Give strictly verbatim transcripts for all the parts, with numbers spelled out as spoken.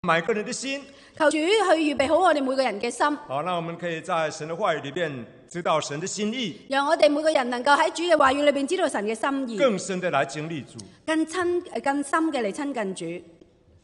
每個人的心。 求主去預備好我哋每個人嘅心。 好，那我們可以在神的話語裏面知道神的心意， 讓我哋每個人能夠喺主嘅話語裏邊知道神嘅心意， 更深的來經歷主， 更親更深嘅嚟親近主。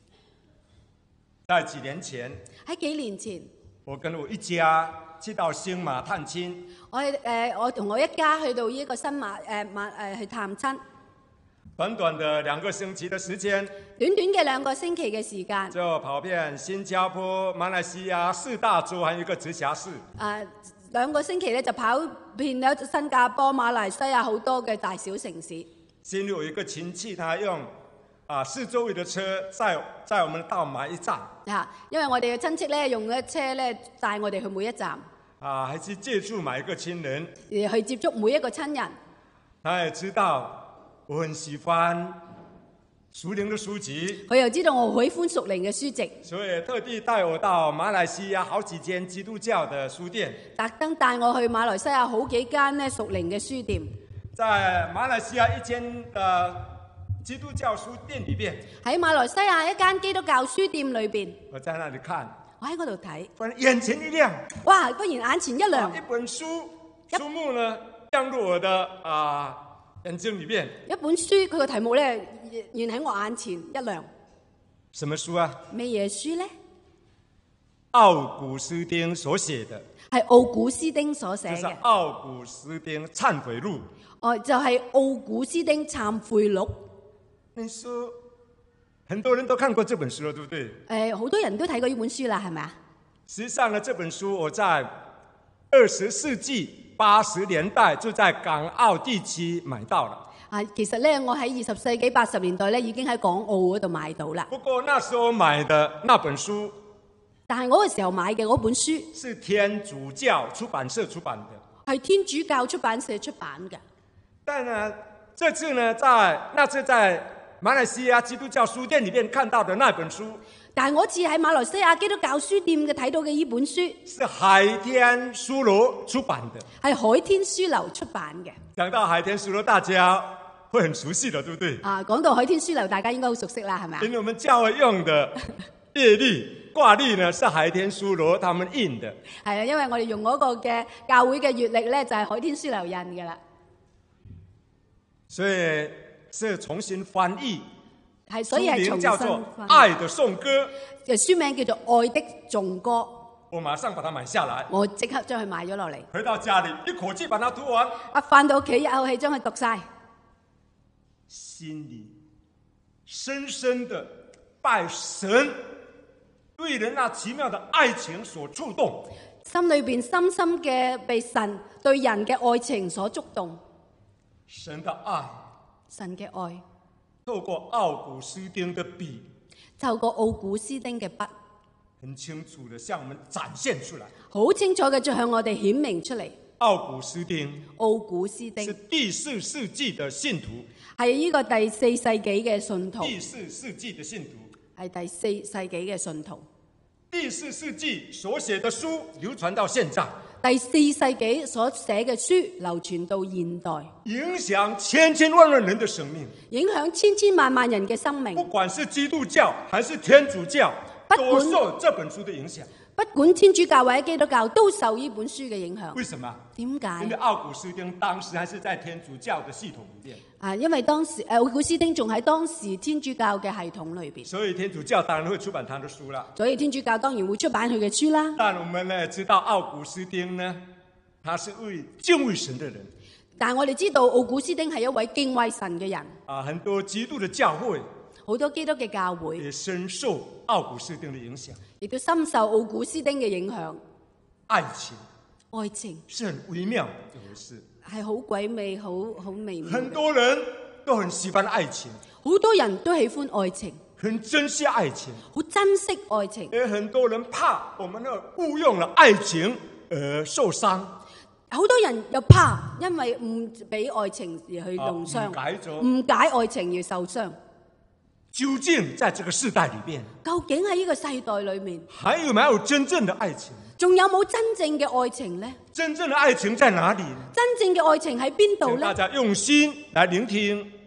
在幾年前， 喺幾年前， 我跟我一家去到星馬探親。 我誒、呃、我同我一家去到呢個新馬誒馬誒去探親。 短短的兩個星期的時間， 短短嘅兩個星期嘅時間， 就跑遍新加坡、馬來西亞四大洲，還有一個直轄市。 誒兩個星期咧就跑遍咗新加坡、馬來西亞好多嘅大小城市。 先有一個親戚，他用啊四座位的車載載我們到每一站。 嚇，因為我哋嘅親戚咧用嘅車咧帶我哋去每一站。 啊，還是接觸每一個親人， 而去接觸每一個親人。 他也知道我很喜歡屬靈的書籍， 佢又知道我喜歡屬靈嘅書籍， 所以特地帶我到馬來西亞好幾間基督教的書店。 特登帶我去馬來西亞好幾間咧屬靈嘅書店。 在馬來西亞一間的基督教書店裏邊， 喺馬來西亞一間基督教書店裏邊， 我在那裡看， 我喺嗰度睇， 忽然眼前一亮， 哇！忽然眼前一亮， 一本書書目呢亮入我的啊。眼睛裏面一本書，佢個題目咧現喺我眼前一亮。 什麼書啊？ 咩嘢書咧？ 奧古斯丁所寫的， 係奧古斯丁所寫嘅。 就是奧古斯丁懺悔錄。 哦，就係奧古斯丁懺悔錄。 你說很多人都看過這本書了，對不對？誒、 呃，好多人都睇過呢本書啦，係咪啊？ 實際上呢，這本書我在二十世紀八十年代就在港澳地區買到了。 啊，其實咧，我喺二十世紀八十年代咧已經喺港澳嗰度買到啦。 不過那時候買的那本書， 但係我嗰個時候買嘅嗰本書是天主教出版社出版的， 係天主教出版社出版嘅。 但呢，這次呢，在那次在馬來西亞基督教書店裏面看到的那本書， 但係我次喺馬來西亞基督教書店嘅睇到嘅呢本書， 是海天書樓出版的， 係海天書樓出版嘅。 講到海天書樓，大家會很熟悉的，對不對？ 啊，講到海天書樓，大家應該好熟悉啦，係咪啊？ 因為我們教會用的業曆掛曆呢，是海天書樓他們印的。 係啊，因為我哋用嗰個嘅教會嘅月曆咧，就係海天書樓印嘅啦。 所以是重新翻譯， 係所以係重新叫做《愛的頌歌》， 書名叫做《愛的頌歌》。 我馬上把它買下來， 我即刻將佢買咗落嚟。 回到家裏一口氣把它讀完。 啊，返到屋企一口氣將佢讀晒， 心裏深深的被神對人那奇妙的愛情所觸動， 心裏邊深深嘅被神對人嘅愛情所觸動。 神的愛， 神嘅愛， 透過奧古斯丁的筆， 透過奧古斯丁嘅筆， 很清楚地向我們展現出來， 好清楚嘅就向我哋顯明出嚟。 奧古斯丁， 奧古斯丁是第四世紀的信徒， 係呢個第四世紀嘅信徒， 第四世紀的信徒， 係第四世紀嘅信徒， 第四世紀所寫的書流傳到現在， 第四世紀所寫嘅書流傳到現代， 影響千千萬萬人的生命， 影響千千萬萬人嘅生命。 不管是基督教還是天主教，都受這本書的影響。 不管天主教或者基督教，都受呢本書嘅影響。 為什麼？ 點解？ 因為奧古斯丁當時還是在天主教的系統裏面。 啊，因為當時誒奧古斯丁仲喺當時天主教嘅系統裏邊， 所以天主教當然會出版他的書啦。 所以天主教當然會出版佢嘅書啦。 但我們呢知道奧古斯丁呢，他是位敬畏神的人。 但係我哋知道奧古斯丁係一位敬畏神嘅人。 啊，很多基督的教會， 好多基督嘅教會也深受奧古斯丁的影響， 亦都深受奧古斯丁嘅影響。 愛情， 愛情是很微妙的一回事， 係好鬼味，好好微妙。 很多人都很喜歡愛情， 好多人都喜歡愛情， 很珍惜愛情， 好珍惜愛情。 而很多人怕我們呢誤用了愛情而受傷。 好多人又怕，因為唔俾愛情而去弄傷， 啊、誤解咗， 誤解愛情而受傷。 究竟在這個世代裏面， 究竟喺呢個世代裏面， 還有沒有真正的愛情？ 仲有冇真正嘅愛情呢？ 真正的愛情在哪裏？ 真正嘅愛情喺邊度呢？ 請大家用心來聆聽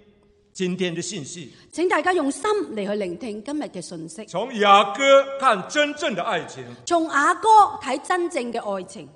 今天的信息， 請大家用心嚟去聆聽今日嘅信息。 從雅歌看真正的愛情。 從雅歌睇真正嘅愛情。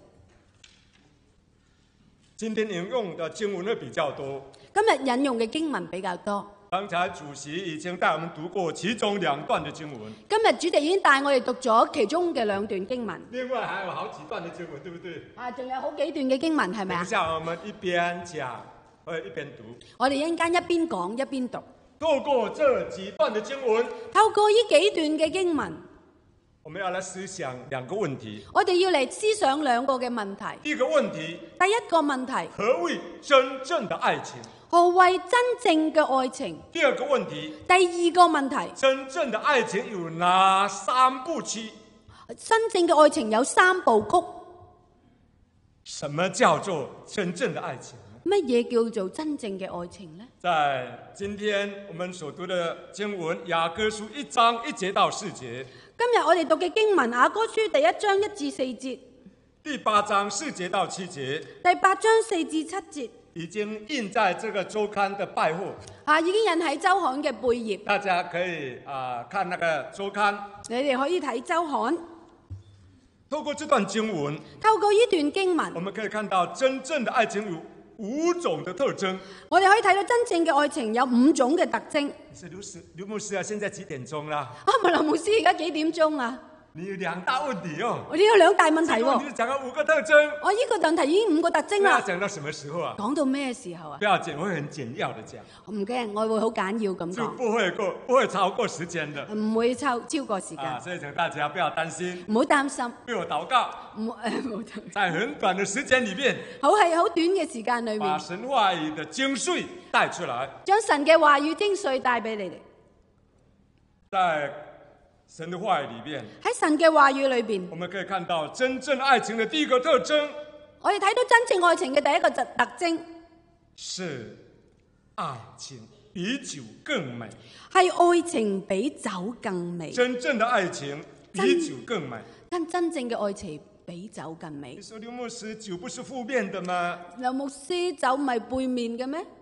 今天引用的經文會比較多。 今日引用嘅經文比較多。 剛才主席已經帶我們讀過其中兩段的經文。 今日主席已經帶我哋讀咗其中嘅兩段經文。 另外還有好幾段的經文，對不對？ 啊，仲有好幾段嘅經文，係咪啊？ 等一下我們一邊講，或者一邊讀。 我哋一陣間一邊講一邊讀。 透過這幾段的經文， 透過呢幾段嘅經文， 我們要來思想兩個問題。 我哋要嚟思想兩個嘅問題。 第一個問題， 第一個問題， 何謂真正的愛情？ 何謂真正嘅愛情？ 第二個問題， 第二個問題， 真正的愛情有哪三部曲？ 真正嘅愛情有三部曲。 什麼叫做真正的愛情？ 乜嘢叫做真正嘅愛情呢？ 在今天我們所讀的經文雅歌書一章一節到四節， 今日我哋讀嘅經文雅歌書第一章一至四節， 第八章四節到七節， 第八章四至七節， 已經印在這個週刊的背後。 啊，已經印喺週刊嘅背頁， 大家可以啊、呃、看那個週刊。 你哋可以睇週刊。 透過這段經文， 透過呢段經文， 我們可以看到真正的愛情有五種的特徵。 我哋可以睇到真正嘅愛情有五種嘅特徵。 是劉師劉牧師啊，現在幾點鐘啦？ 啊，麥林牧師而家幾點鐘啊？ 你有兩大問題哦。 我呢有兩大問題喎。 你講咗五個特徵。 我呢個問題已經五個特徵啦。 講到什麼時候啊？ 講到咩時候啊？ 不要緊，我會很簡要的講。 我唔驚，我會好簡要咁講。 不會過，不會超過時間的。 唔會超超過時間。 啊，所以請大家不要擔心。 唔好擔心。 為我禱告。 唔誒冇。 在很短的時間裏面。 好係好短嘅時間裏面。 把神話語的精髓帶出來。 將神嘅話語精髓帶俾你哋。 在神的話語裏邊， 喺神嘅話語裏邊， 我們可以看到真正愛情的第一個特徵。 我哋睇到真正愛情嘅第一個特特徵是愛情比酒更美。 係愛情比酒更美。 真正的愛情比酒更美。 跟真正嘅愛情比酒更美。 你說劉牧師，酒不是負面的嗎？ 劉牧師，酒唔係背面嘅咩？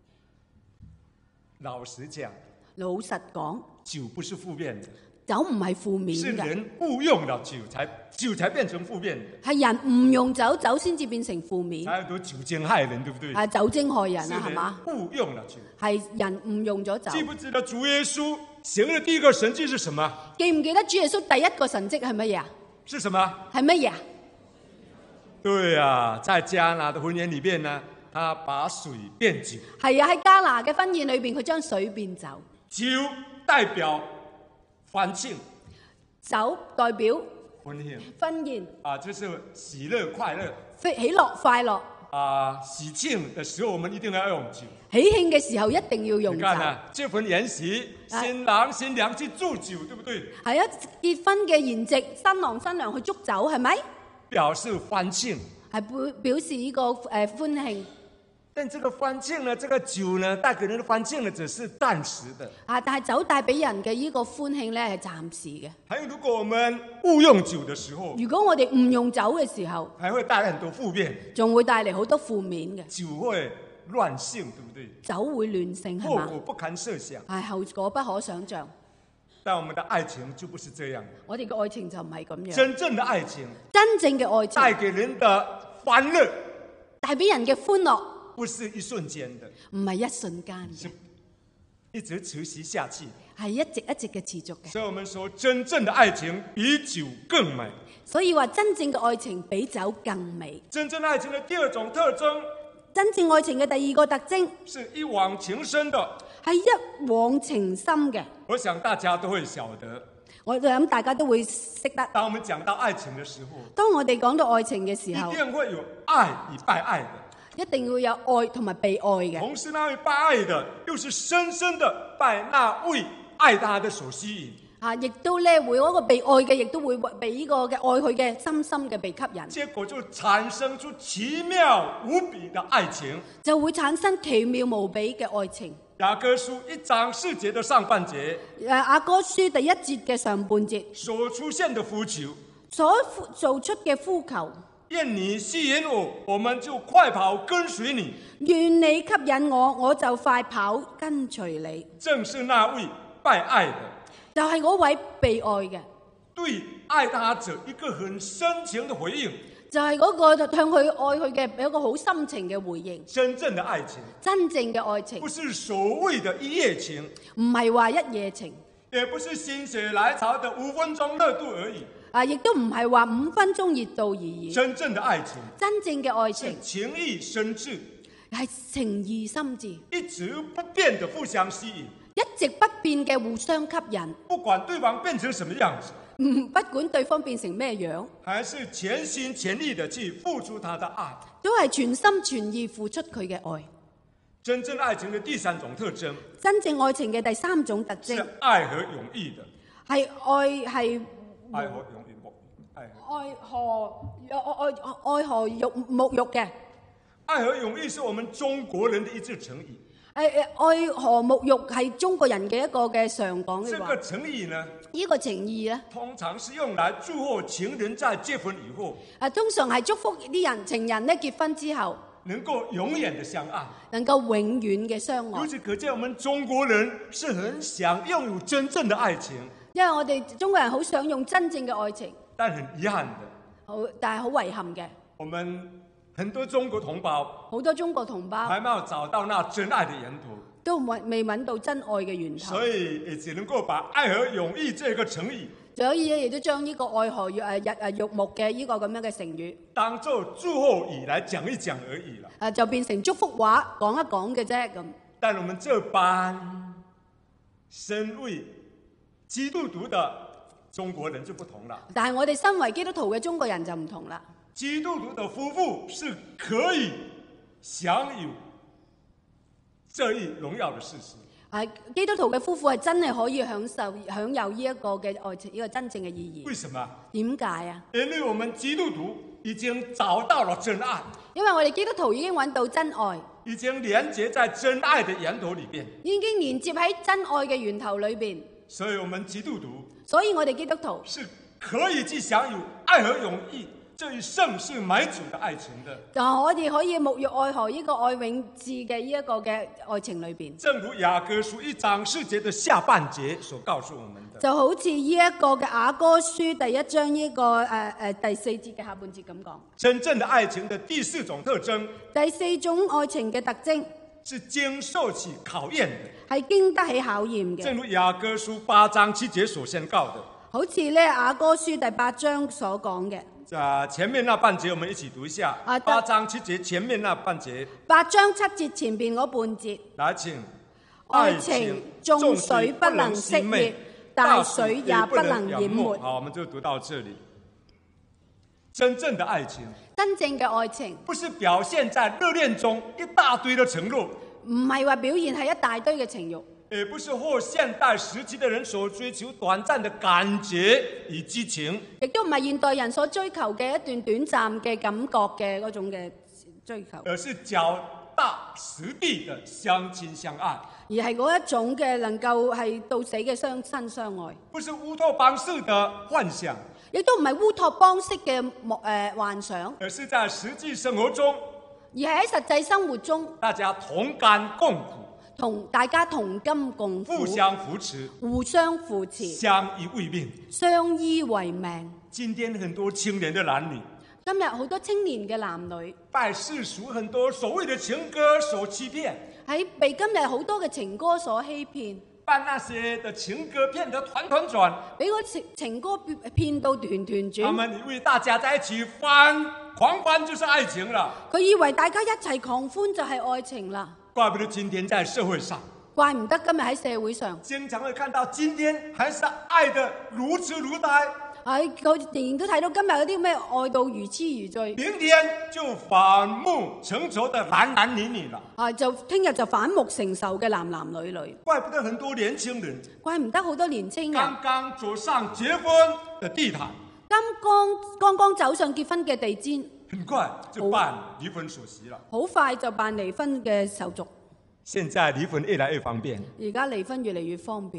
老實講， 老實講， 酒不是負面的。 酒唔係負面嘅， 是人誤用了酒才酒才變成負面的。 係人誤用酒，酒先至變成負面。 才有酒精害人，對不對？ 係酒精害人啊，係嘛？ 誤用了酒， 係人誤用咗酒。 記不記得主耶穌行的第一個神蹟是什麼？ 記唔記得主耶穌第一個神蹟係乜嘢啊？ 是什麼？ 係乜嘢啊？ 對啊，在迦拿的婚宴裏面呢，他把水變酒。 係啊，喺迦拿嘅婚宴裏邊，佢將水變酒。 酒代表歡慶， 酒代表婚慶， 婚宴啊，就是喜樂快樂， 喜樂快樂。 啊，喜慶的時候我們一定要用酒。 喜慶嘅時候一定要用酒。 你看啊，這份筵席，新郎新娘去祝酒，對不對？ 係啊，結婚嘅筵席，新郎新娘去祝酒，係咪？ 表示歡慶， 係表表示呢個誒歡慶。 但這個歡慶呢，這個酒呢，帶給人的歡慶呢，只是暫時的。 啊，但係酒帶俾人嘅呢個歡慶咧係暫時嘅。 還有，如果我們誤用酒的時候， 如果我哋誤用酒嘅時候， 還會帶來很多負面， 仲會帶嚟好多負面嘅。 酒會亂性，對不對？ 酒會亂性，係嘛？ 後果不堪設想。 係後果不可想像。 但我們的愛情就不是這樣。 我哋嘅愛情就唔係咁樣。 真正的愛情， 真正嘅愛情， 帶給人的歡樂， 帶俾人嘅歡樂， 不是一瞬間的， 唔係一瞬間嘅， 一直持續下去， 係一直一直嘅持續嘅。 所以我們說，真正的愛情比酒更美。 所以話真正嘅愛情比酒更美。 真正愛情的第二種特徵， 真正愛情嘅第二個特徵， 是一往情深的， 係一往情深嘅。 我想大家都會曉得。 我諗大家都會識得。 當我們講到愛情的時候， 當我哋講到愛情嘅時候， 一定會有愛與被愛的， 一定會有愛同埋被愛嘅。 同時那位被愛的，又是深深的被那位愛他的所吸引。 啊，亦都咧會嗰個被愛嘅，亦都會被呢個嘅愛佢嘅深深嘅被吸引。 結果就產生出奇妙無比的愛情， 就會產生奇妙無比嘅愛情。 雅歌書一章四節的上半節， 誒，雅歌書第一節嘅上半節所出現的呼求， 所做出嘅呼求， 願你吸引我，我們就快跑跟隨你。 願你吸引我，我就快跑跟隨你。 正是那位被愛的， 就係嗰位被愛嘅， 對愛他者一個很深情的回應。 就係嗰個向佢愛佢嘅有一個好深情嘅回應。 真正的愛情， 真正嘅愛情， 不是所謂的一夜情， 唔係話一夜情， 也不是心血來潮的五分鐘熱度而已。 啊，亦都唔係話五分鐘熱度而已。 真正的愛情， 真正嘅愛情是情意深摯， 係情意深摯， 一直不變的互相吸引， 一直不變嘅互相吸引。 不管對方變成什麼樣子， 唔不管對方變成咩樣， 還是全心全力的去付出他的愛， 都係全心全意付出佢嘅愛。 真正愛情的第三種特徵， 真正愛情嘅第三種特徵是愛和永義的。 係愛係愛和永義，愛愛河愛愛愛河浴沐浴嘅。 愛和永義是我們中國人的一句成語。 誒誒，愛河沐浴係中國人嘅一個嘅常講嘅話。 這個成語呢， 呢個情義咧， 通常是用來祝賀情人在結婚以後， 誒通常係祝福啲人情人咧結婚之後能夠永遠的相愛， 能夠永遠嘅相愛由。此可見，我們中國人是很想擁有真正的愛情， 因為我哋中國人好想用真正嘅愛情， 但很遺憾的， 好但係好遺憾嘅， 我們很多中國同胞好多中國同胞還沒有找到那真愛的源頭， 都未未揾到真愛嘅源頭， 所以也只能夠把愛和永義這個成語， 所以咧亦都將呢個愛河浴誒日誒浴沐嘅呢個咁樣嘅成語， 當做祝賀語來講一講而已啦。 誒就變成祝福話講一講嘅啫咁。 但我們這班身為基督徒的中國人就不同了。 但係我哋身為基督徒嘅中國人就唔同啦。 基督徒的夫婦是可以享有這一榮耀的事實。 係基督徒嘅夫婦係真係可以享受享有呢一個嘅愛情，呢、這個真正嘅意義。 為什麼？ 點解啊？ 因為我們基督徒已經找到了真愛， 因為我哋基督徒已經揾到真愛， 已經連接在真愛的源頭裏邊， 已經連接喺真愛嘅源頭裏邊。 所以我們基督徒所以我哋基督徒是可以去享有愛和永義這一生是買主的愛情的。 就我哋可以沐浴愛河呢個愛永志嘅呢一個嘅愛情裏邊。 正如雅歌書一章四節的下半節所告訴我們的， 就好似呢一個嘅雅歌書第一章呢、這個誒誒、呃、第四節嘅下半節咁講。 真正的愛情的第四種特徵， 第四種愛情嘅特徵是經受起考驗的， 係經得起考驗嘅。 正如雅歌書八章七節所宣告的， 好似咧雅歌書第八章所講嘅。 在前面那半節，我們一起讀一下。 啊、 八章七節前面那半節。 八章七節前邊嗰半節。 來，請。 愛情眾水不能熄滅，大水也不能淹沒。 好，我們就讀到這裏。真正的愛情， 真正嘅愛情， 不是表現在熱戀中一大堆的承諾， 唔係話表現係一大堆嘅情慾， 也不是後現代時期的人所追求短暫的感覺與激情， 亦都唔係現代人所追求嘅一段短暫嘅感覺嘅嗰種嘅追求， 而是腳踏實地的相親相愛， 而係嗰一種嘅能夠係到死嘅相親相愛， 不是烏托邦式的幻想， 亦都唔係烏托邦式嘅莫誒幻想， 而是在實際生活中， 而係喺實際生活中， 大家同甘共苦， 同大家同甘共苦， 互相扶持， 互相扶持， 相依為命， 相依為命。 今天很多青年的男女， 今日好多青年嘅男女， 被世俗很多所謂的情歌所欺騙， 喺被今日好多嘅情歌所欺騙， 把那些的情歌騙得團團轉， 俾嗰情情歌騙到團團轉。 他們以為大家在一起歡狂歡就是愛情了， 佢以為大家一齊狂歡就係愛情啦。 怪不得今天在社會上， 怪唔得今日喺社會上， 經常會看到今天還是愛得如痴如呆， 喺佢仍然都睇到今日嗰啲咩愛到如痴如醉， 明天就反目成仇的男男女女了。 啊，就聽日就反目成仇嘅男男女女。 怪不得很多年輕人， 怪唔得好多年青人剛剛走上結婚的地毯， 剛剛剛剛走上結婚嘅地氈， 很快就辦離婚手續了。 好快就辦離婚嘅手續。 現在離婚越來越方便， 而家離婚越嚟越方便，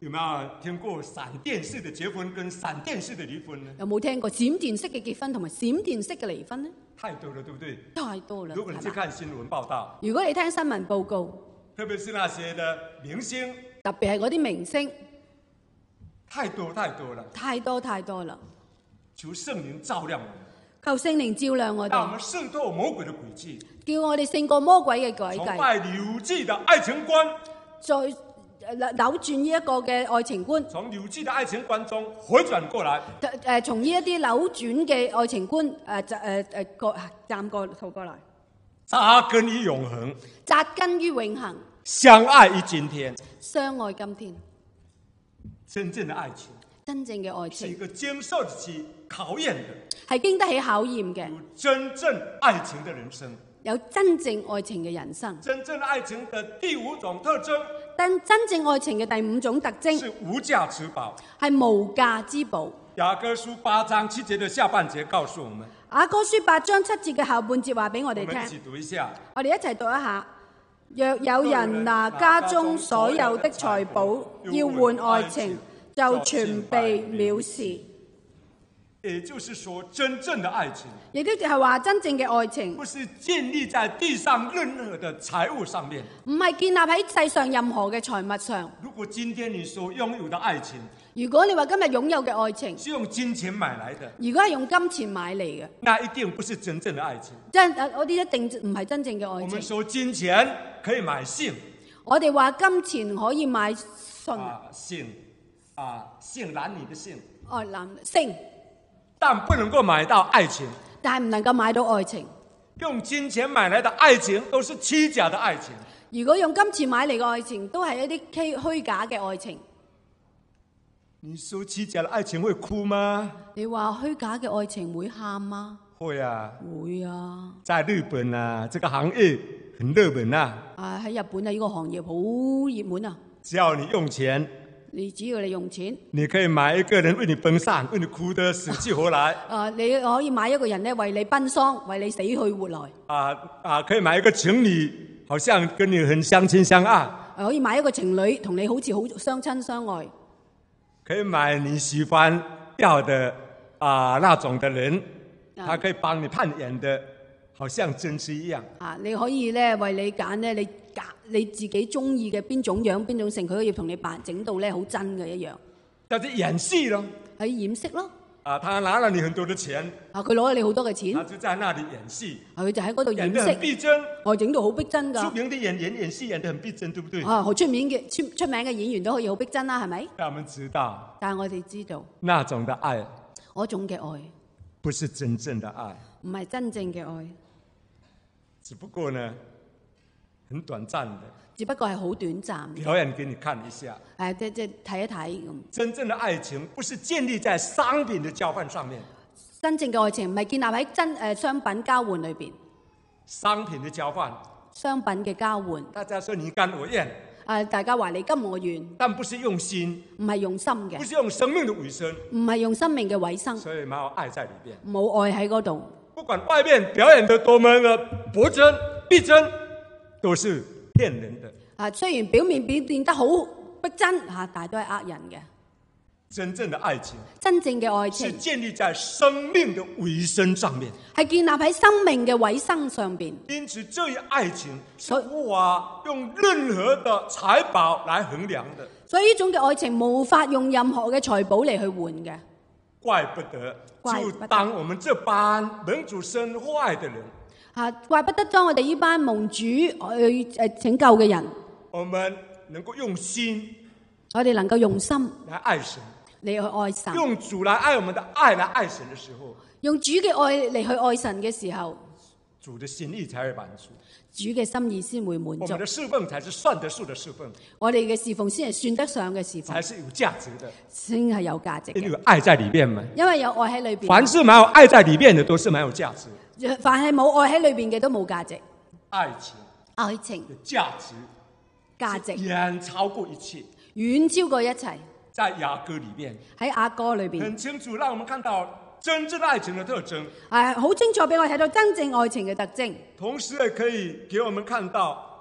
有沒有聽過閃電式的結婚跟閃電式的離婚呢？ 有冇聽過閃電式嘅結婚同埋閃電式嘅離婚呢？ 太多了，對不對？ 太多啦。 如果你去看新聞報道， 如果你聽新聞報告， 特別是那些的明星， 特別係嗰啲明星， 太多太多了， 太多太多啦。 求聖靈照亮我們， 求聖靈照亮我哋， 讓我們勝透魔鬼的詭計， 叫我哋勝過魔鬼嘅詭崇計， 拜扭曲的愛情觀， 再扭轉呢一個嘅愛情觀， 從扭曲的愛情觀中回轉過來， 誒誒，從呢一啲扭轉嘅愛情觀誒誒誒過站過套過來， 扎根於永恆， 扎根於永恆， 相愛於今天， 相愛今天。 真正的愛情， 真正嘅愛是一情個經受得起考驗的， 係經得起考驗嘅， 有真正愛情的人生。 有真正愛情嘅人生。 真正的愛情的第五種特徵， 但真正愛情嘅第五種特徵是無價之寶。 係無價之寶。 雅歌書八章七節的下半節告訴我們， 雅歌書八章七節嘅後半節話俾我哋我們一起聽， 讀一下。 我哋一齊讀一下。若有人拿家中所有的財寶要換愛情，就全被藐視。 也就是說，真正的愛情， 亦都係話真正嘅愛情， 不是建立在地上任何的財物上面。 唔係建立喺世上任何嘅財物上。 如果今天你所擁有的愛情， 如果你話今日擁有嘅愛情是用金錢買來的， 如果係用金錢買嚟嘅， 那一定不是真正的愛情。 真我哋一定唔係真正嘅愛我們情。 說金錢可以買性， 我哋話金錢可以買信， 啊性啊性男女的性， 愛男性， 但不能夠買到愛情。 但係唔能夠買到愛情。 用金錢買來的愛情都是虛假的愛情。 如果用金錢買嚟嘅愛情，都係一啲虛虛假嘅愛情。 你說虛假的愛情會哭嗎？ 你話虛假嘅愛情會喊嗎？ 會啊， 會啊。 在日本啊，這個行業很熱門啊。 啊喺日本啊，呢個行業好熱門啊。 只要你用錢， 你只要你用錢， 你可以買一個人為你奔喪，為你哭得死去活來。 啊，你可以買一個人咧，為你奔喪，為你死去活來。 啊啊，可以買一個情侶，好像跟你很相親相愛。 可以買一個情侶，同你好似好相親相愛。 可以買你喜歡要的啊那種的人，他可以幫你扮演的，好像真實一樣。 啊，你可以咧為你揀咧，你揀你自己中意嘅邊種樣邊種性，佢可以同你扮整到咧好真嘅一樣。 但是演戲咯， 係掩飾咯。 啊，他拿了你很多的錢， 啊，佢攞咗你好多嘅錢， 他就在那裡演戲， 啊，佢就喺嗰度掩演得很飾， 逼真。 我整到好逼真㗎。 出名的演員演戲演得很逼真，對不對？ 啊，好出名嘅出出名嘅演員都可以好逼真啦，係咪？ 但我們知道， 但係我哋知道， 那種的愛， 嗰種嘅愛不是真正的愛， 唔係真正嘅愛， 只不過呢，很短暫的。 只不過係好短暫嘅。 表演給你看一下， 誒，即即睇一睇咁。 真正的愛情不是建立在商品的交換上面， 真正嘅愛情唔係建立喺真誒商品交換裏邊。 商品的交換， 商品嘅交換。 大家說你甘我願， 誒，大家話你甘我願， 但不是用心， 唔係用心嘅， 不是用生命的尾聲， 唔係用生命嘅委生， 所以沒有愛在裏邊。 冇愛喺嗰度。 不管外面表演得多麼的逼真、逼真，都是騙人的。 啊，雖然表面表現得好逼真嚇，但係都係呃人嘅。 真正的愛情， 真正嘅愛是情建立在生命的尾聲上面， 係建立喺生命嘅委生上邊。 因此，這一愛情是無法用任何的財寶來衡量的。 所以呢種嘅愛情無法用任何嘅財寶嚟去換嘅。 怪不得，就當我們這班蒙主生壞的人， 啊，怪不得當我哋呢班蒙主去誒拯救嘅人， 我們能夠用心， 我哋能夠用心來愛神， 嚟去愛神， 用主來愛我們的愛來愛神的時候， 用主嘅愛嚟去愛神嘅時候， 主的心意才會滿足， 主嘅心意先會滿足。 我們的侍奉才是算得數的侍奉， 我哋嘅侍奉先係算得上嘅侍奉， 才是有價值的， 先係有價值嘅。 因為有愛在裏面嘛。 因為有愛喺裏邊。 凡是沒有愛在裏面的，都是沒有價值。 凡係冇愛喺裏邊嘅都冇價值。 愛情， 愛情的價值， 價值遠超過一切， 遠超過一切。 在雅歌裏面， 喺雅歌裏邊很清楚，讓我們看到真正愛情的特徵。 係好清楚俾我睇到真正愛情嘅特徵。 同時也可以給我們看到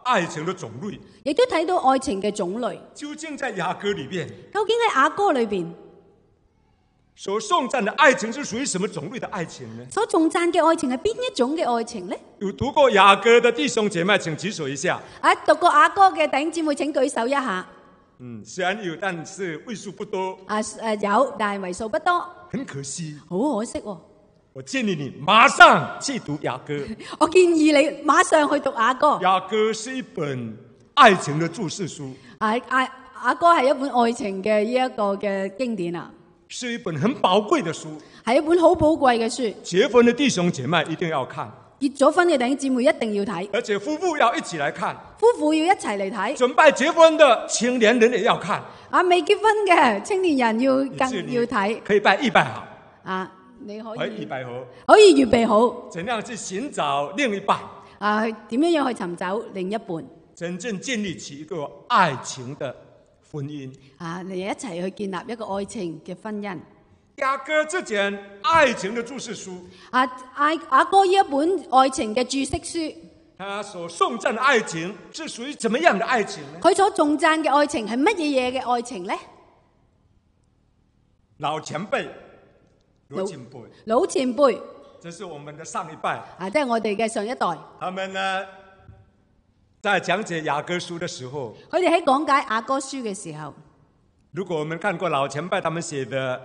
愛情的種類， 亦都睇到愛情嘅種類。 究竟在雅歌裏面， 究竟喺雅歌裏邊所頌讚的愛情是屬於什麼種類的愛情呢？ 所頌讚嘅愛情係邊一種嘅愛情呢？ 有讀過雅歌的弟兄姐妹，請舉手一下。 啊，讀過雅歌嘅弟兄姊妹，請舉手一下。 嗯，雖然有，但是為數不多。 啊誒有，但係為數不多。 很可惜， 好可惜喎。 我建議你馬上去讀雅歌。 我建議你馬上去讀雅歌。 雅歌是一本愛情的注釋書。 啊啊雅歌係一本愛情嘅呢一個嘅經典啊。 是一本很寶貴的書， 係一本好寶貴嘅書。 結婚的弟兄姐妹一定要看， 結咗婚嘅弟兄姊妹一定要睇， 而且夫婦要一起來看， 夫婦要一齊嚟睇， 準備結婚的青年人也要看。 啊，未結婚嘅青年人要更要睇。 可以拜預備好啊，你可以預備好， 可以預備好， 怎樣去尋找另一半？ 啊，點樣樣去尋找另一半？ 真正建立起一個愛情的婚姻。 啊，你一齊去建立一個愛情嘅婚姻。 雅歌這件愛情的注釋書， 啊，雅雅歌呢一本愛情嘅注釋書， 他所頌讚的愛情是屬於怎麼樣的愛情呢？ 佢所頌讚嘅愛情係乜嘢嘢嘅愛情呢？ 老前輩，老前輩， 老前輩， 這是我們的上一代， 啊，即係我哋嘅上一代。 他們呢，在講解雅歌書的時候， 佢哋喺講解雅歌書嘅時候， 如果我們看過老前輩他們寫的